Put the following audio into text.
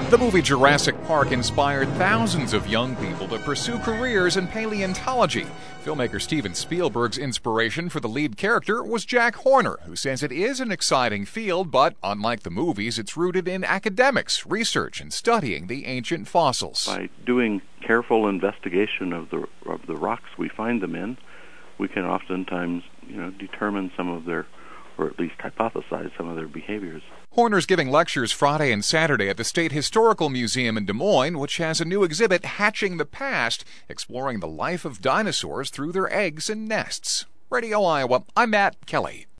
The movie Jurassic Park inspired thousands of young people to pursue careers in paleontology. Filmmaker Steven Spielberg's inspiration for the lead character was Jack Horner, who says it is an exciting field, but unlike the movies, it's rooted in academics, research, and studying the ancient fossils. By doing careful investigation of the rocks we find them in, we can oftentimes, determine some of their, or at least hypothesize some of their behaviors. Horner's giving lectures Friday and Saturday at the State Historical Museum in Des Moines, which has a new exhibit, Hatching the Past, exploring the life of dinosaurs through their eggs and nests. Radio Iowa, I'm Matt Kelly.